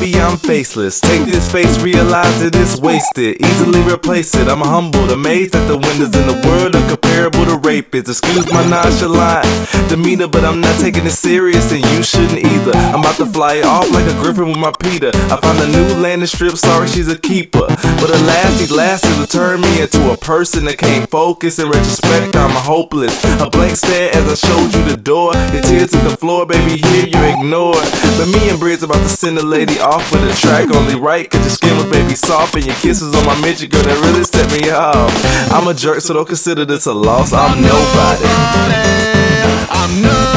baby, I'm faceless. Take this face, realize that it's wasted. Easily replace it. I'm humbled, amazed at the wonders in the world are comparable to rapists. Excuse my nonchalant demeanor, but I'm not taking it serious, and you shouldn't either. I'm about to fly off like a griffin with my Peter. I found a new landing strip, sorry she's a keeper. But alas, these lasses will turn me into a person that can't focus. In retrospect, I'm hopeless. A blank stare as I showed you the door. Your tears to the floor, baby, here you ignore. But me and Brid's about to send the lady off with a track only right, cause your skin was baby soft and your kisses on my midget, girl, that really set me off. I'm a jerk, so don't consider this a loss. I'm nobody. I'm nobody.